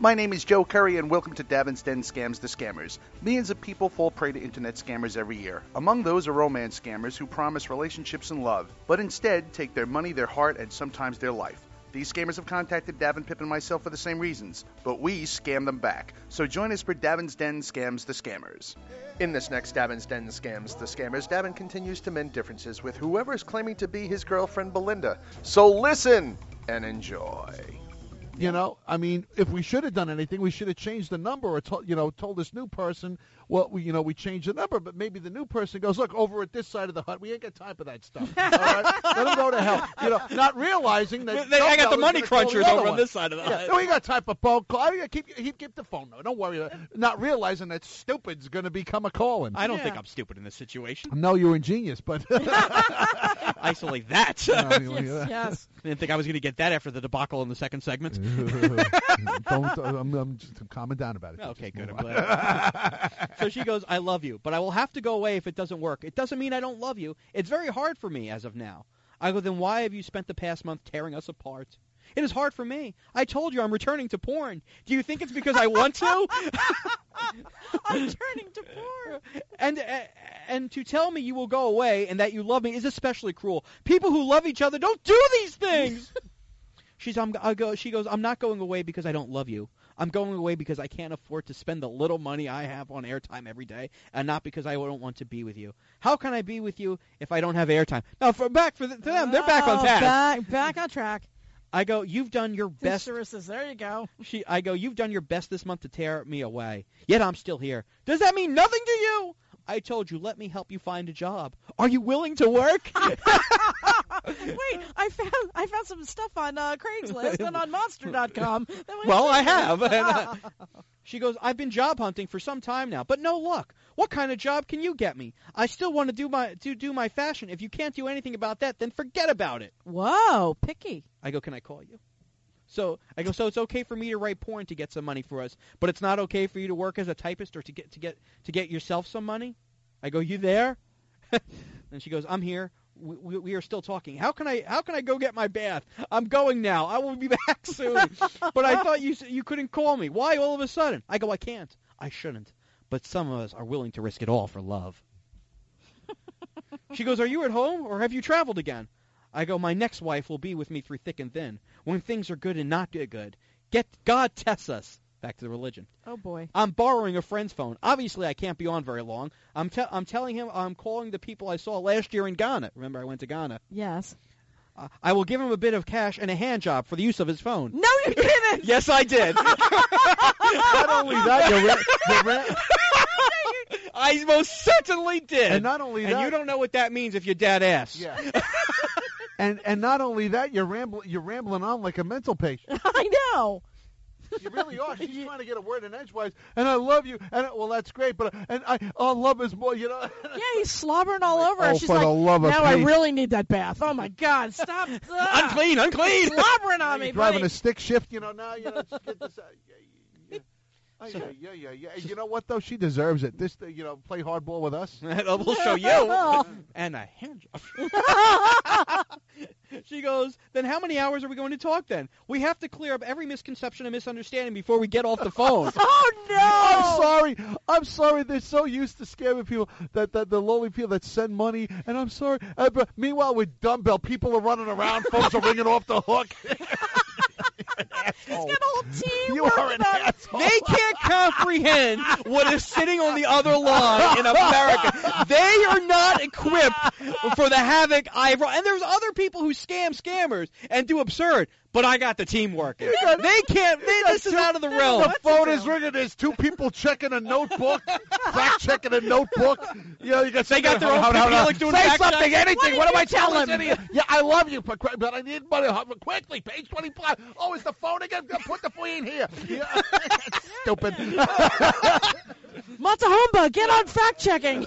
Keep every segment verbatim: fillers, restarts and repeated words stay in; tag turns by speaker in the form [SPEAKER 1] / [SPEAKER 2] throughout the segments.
[SPEAKER 1] My name is Joe Curry, and welcome to Davin's Den Scams the Scammers. Millions of people fall prey to internet scammers every year. Among those are romance scammers who promise relationships and love, but instead take their money, their heart, and sometimes their life. These scammers have contacted Davin, Pip, and myself for the same reasons, but we scam them back. So join us for Davin's Den Scams the Scammers.
[SPEAKER 2] In this next Davin's Den Scams the Scammers, Davin continues to mend differences with whoever is claiming to be his girlfriend Belinda. So listen and enjoy.
[SPEAKER 3] You know, I mean, if we should have done anything, we should have changed the number or, to, you know, told this new person, well, we, you know, we changed the number, but maybe the new person goes, look, over at this side of the hut, we ain't got time for that stuff. All right? Let them go to hell. You know, not realizing that.
[SPEAKER 4] They, I got the
[SPEAKER 3] is
[SPEAKER 4] money
[SPEAKER 3] gonna call
[SPEAKER 4] crunchers
[SPEAKER 3] the other
[SPEAKER 4] over on
[SPEAKER 3] one.
[SPEAKER 4] this side of the
[SPEAKER 3] Yeah,
[SPEAKER 4] hut.
[SPEAKER 3] no, we got time for phone call. I keep, keep, keep the phone number. Don't worry. Not realizing that stupid's going to become a calling.
[SPEAKER 4] I don't
[SPEAKER 5] Yeah.
[SPEAKER 4] think I'm stupid in this situation.
[SPEAKER 3] No, you're ingenious, but.
[SPEAKER 4] Isolate that.
[SPEAKER 5] Yes, yes.
[SPEAKER 4] Didn't think I was going to get that after the debacle in the second segment.
[SPEAKER 3] Don't. I'm, I'm just calming down about it.
[SPEAKER 4] Okay,
[SPEAKER 3] Just
[SPEAKER 4] good.
[SPEAKER 3] move
[SPEAKER 4] I'm
[SPEAKER 3] on.
[SPEAKER 4] glad. So she goes, I love you, but I will have to go away if it doesn't work. It doesn't mean I don't love you. It's very hard for me as of now. I go, then why have you spent the past month tearing us apart? It is hard for me. I told you I'm returning to porn. Do you think it's because I want to?
[SPEAKER 5] I'm turning to porn.
[SPEAKER 4] And uh, and to tell me you will go away and that you love me is especially cruel. People who love each other don't do these things. She's I'm I go she goes, I'm not going away because I don't love you. I'm going away because I can't afford to spend the little money I have on airtime every day, and not because I don't want to be with you. How can I be with you if I don't have airtime? Now, for back for the, to them, they're back on
[SPEAKER 5] Oh,
[SPEAKER 4] task.
[SPEAKER 5] Back, back on track.
[SPEAKER 4] I go, you've done your best.
[SPEAKER 5] Thesaurus, there you go.
[SPEAKER 4] She, I go, you've done your best this month to tear me away. Yet I'm still here. Does that mean nothing to you? I told you, let me help you find a job. Are you willing to work?
[SPEAKER 5] Wait, I found I found some stuff on uh, Craigslist and on Monster dot com. that we-
[SPEAKER 4] Well, I have. And, uh, she goes, I've been job hunting for some time now, but no luck. What kind of job can you get me? I still want to do my to do my fashion. If you can't do anything about that, then forget about it.
[SPEAKER 5] Whoa, picky.
[SPEAKER 4] I go, can I call you? So I go, so it's okay for me to write porn to get some money for us, but it's not okay for you to work as a typist or to get to get to get yourself some money? I go, you there? And she goes, I'm here. We, we, we are still talking. How can I how can I go get my bath? I'm going now. I will be back soon. But I thought you s- you couldn't call me. Why all of a sudden? I go, I can't. I shouldn't. But some of us are willing to risk it all for love. She goes, are you at home or have you traveled again? I go, my next wife will be with me through thick and thin. When things are good and not good. Get God tests us. Back to the religion.
[SPEAKER 5] Oh, boy.
[SPEAKER 4] I'm borrowing a friend's phone. Obviously, I can't be on very long. I'm te- I'm telling him I'm calling the people I saw last year in Ghana. Remember, I went to Ghana.
[SPEAKER 5] Yes.
[SPEAKER 4] Uh, I will give him a bit of cash and a hand job for the use of his phone.
[SPEAKER 5] No, you didn't.
[SPEAKER 4] Yes, I did.
[SPEAKER 3] Not only that, you ra- you ra-
[SPEAKER 4] I most certainly did.
[SPEAKER 3] and not only
[SPEAKER 4] And
[SPEAKER 3] that,
[SPEAKER 4] you don't know what that means if your dad asks.
[SPEAKER 3] Yeah. and and not only that, you're rambling you're rambling on like a mental patient.
[SPEAKER 5] I know.
[SPEAKER 3] You really are. She's trying to get a word in edgewise, and I love you, and well, that's great, but and I oh, love is more, you know.
[SPEAKER 5] Yeah, he's slobbering all over. her.
[SPEAKER 3] Oh,
[SPEAKER 5] She's
[SPEAKER 3] for
[SPEAKER 5] like,
[SPEAKER 3] the love of
[SPEAKER 5] now I
[SPEAKER 3] Pete.
[SPEAKER 5] really need that bath. Oh, my God. Stop. Ugh.
[SPEAKER 4] Unclean, unclean.
[SPEAKER 5] Slobbering on me,
[SPEAKER 3] Driving
[SPEAKER 5] buddy.
[SPEAKER 3] a stick shift, you know. Now you know. Just get this. Uh, yeah, yeah, yeah. yeah, yeah, yeah, yeah. And you know what though? She deserves it. This, uh, you know, play hardball with us.
[SPEAKER 4] We'll show you. And a hand job. She goes, then how many hours are we going to talk then? We have to clear up every misconception and misunderstanding before we get off the phone.
[SPEAKER 5] Oh, no.
[SPEAKER 3] I'm sorry. I'm sorry. They're so used to scamming people that, that the lowly people that send money. And I'm sorry. Uh, but meanwhile, with dumbbell, people are running around. Phones are ringing off the hook.
[SPEAKER 5] He's got a whole team
[SPEAKER 3] You are
[SPEAKER 5] working
[SPEAKER 3] an
[SPEAKER 5] on it.
[SPEAKER 3] asshole.
[SPEAKER 4] They can't comprehend what is sitting on the other line in America. They are not equipped for the havoc I've run. And there's other people who scam scammers and do absurd, but I got the team working. They can't. They, this is out of the realm.
[SPEAKER 3] The phone is ringing. There's two people checking a notebook, fact checking a notebook. You know, you got
[SPEAKER 4] They got their own
[SPEAKER 3] hold on, hold on.
[SPEAKER 4] Helix doing
[SPEAKER 3] Say
[SPEAKER 4] fact
[SPEAKER 3] something,
[SPEAKER 4] checks.
[SPEAKER 3] anything.
[SPEAKER 5] What
[SPEAKER 3] What,
[SPEAKER 5] did
[SPEAKER 3] am I
[SPEAKER 5] you tell
[SPEAKER 3] telling
[SPEAKER 5] him?
[SPEAKER 3] you? Yeah, I love you, but, but I need money quickly. Page twenty-five. Oh, is the phone again? Put the phone in here. Yeah. Stupid.
[SPEAKER 5] Matahumba, get on fact checking.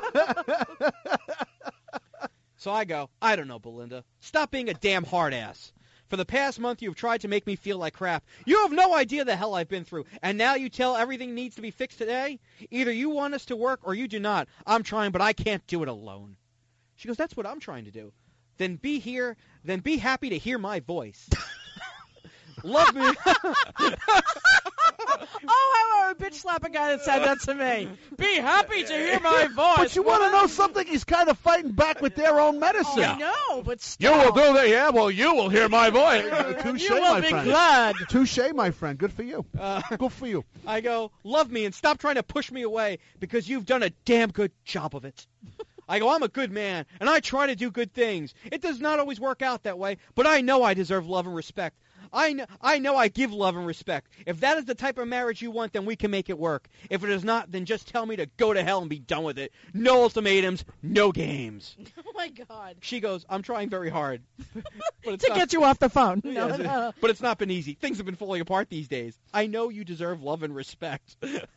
[SPEAKER 4] So I go, I don't know, Belinda. Stop being a damn hard ass. For the past month, you've tried to make me feel like crap. You have no idea the hell I've been through. And now you tell everything needs to be fixed today? Either you want us to work or you do not. I'm trying, but I can't do it alone. She goes, that's what I'm trying to do. Then be here. Then be happy to hear my voice. Love me.
[SPEAKER 5] slap a guy that said that to me. Be happy to hear my voice.
[SPEAKER 3] But you want to know something? He's kind of fighting back with their own medicine.
[SPEAKER 5] Oh, no, but still.
[SPEAKER 3] You will do that, yeah? Well, you will hear my voice. Touche,
[SPEAKER 5] You will
[SPEAKER 3] my
[SPEAKER 5] be
[SPEAKER 3] friend.
[SPEAKER 5] glad.
[SPEAKER 3] Touche, my friend. Good for you.
[SPEAKER 4] Uh,
[SPEAKER 3] Good for you.
[SPEAKER 4] I go, love me and stop trying to push me away because you've done a damn good job of it. I go, I'm a good man, and I try to do good things. It does not always work out that way, but I know I deserve love and respect. I know, I know I give love and respect. If that is the type of marriage you want, then we can make it work. If it is not, then just tell me to go to hell and be done with it. No ultimatums, no games.
[SPEAKER 5] Oh, my God.
[SPEAKER 4] She goes, I'm trying very hard. But it's
[SPEAKER 5] To
[SPEAKER 4] not-
[SPEAKER 5] get you off the phone. No,
[SPEAKER 4] Yes,
[SPEAKER 5] no.
[SPEAKER 4] but it's not been easy. Things have been falling apart these days. I know you deserve love and respect.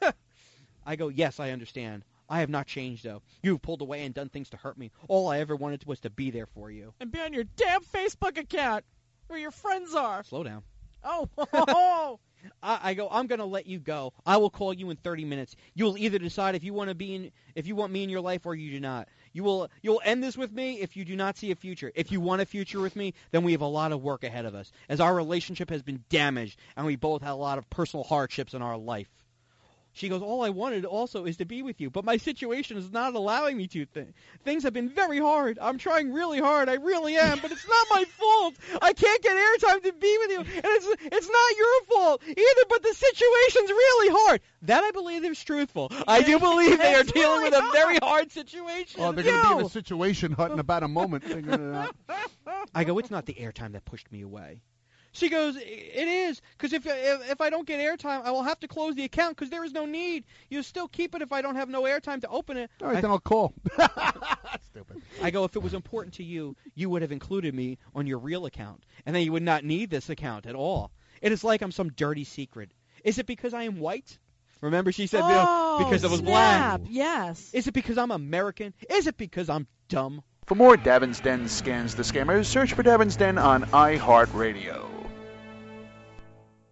[SPEAKER 4] I go, yes, I understand. I have not changed, though. You've pulled away and done things to hurt me. All I ever wanted was to be there for you.
[SPEAKER 5] And be on your damn Facebook account where your friends are.
[SPEAKER 4] Slow down.
[SPEAKER 5] Oh, oh.
[SPEAKER 4] I, I go, I'm going to let you go. I will call you in thirty minutes. You will either decide if you want to be in, if you want me in your life or you do not. You will you'll end this with me if you do not see a future. If you want a future with me, then we have a lot of work ahead of us, as our relationship has been damaged and we both had a lot of personal hardships in our life. She goes, all I wanted also is to be with you, but my situation is not allowing me to. Th- things have been very hard. I'm trying really hard. I really am, but it's not my fault. I can't get airtime to be with you, and it's it's not your fault either, but the situation's really hard. That I believe is truthful. I do believe they are
[SPEAKER 5] It's
[SPEAKER 4] dealing
[SPEAKER 5] really
[SPEAKER 4] with a
[SPEAKER 5] hard.
[SPEAKER 4] very hard situation.
[SPEAKER 3] Oh, they're going to be in
[SPEAKER 5] Yo.
[SPEAKER 3] a situation hut in about a moment figuring it out.
[SPEAKER 4] I go, it's not the airtime that pushed me away. She goes, it is, because if, if if I don't get airtime, I will have to close the account because there is no need. You still keep it if I don't have no airtime to open it.
[SPEAKER 3] All right,
[SPEAKER 4] I,
[SPEAKER 3] then I'll call. Stupid.
[SPEAKER 4] I go, if it was important to you, you would have included me on your real account, and then you would not need this account at all. It is like I'm some dirty secret. Is it because I am white? Remember she said, you know,
[SPEAKER 5] Oh,
[SPEAKER 4] because I was black.
[SPEAKER 5] snap. Yes.
[SPEAKER 4] Is it because I'm American? Is it because I'm dumb?
[SPEAKER 1] For more Davin's Den Scans the Scammers, search for Davin's Den on iHeartRadio.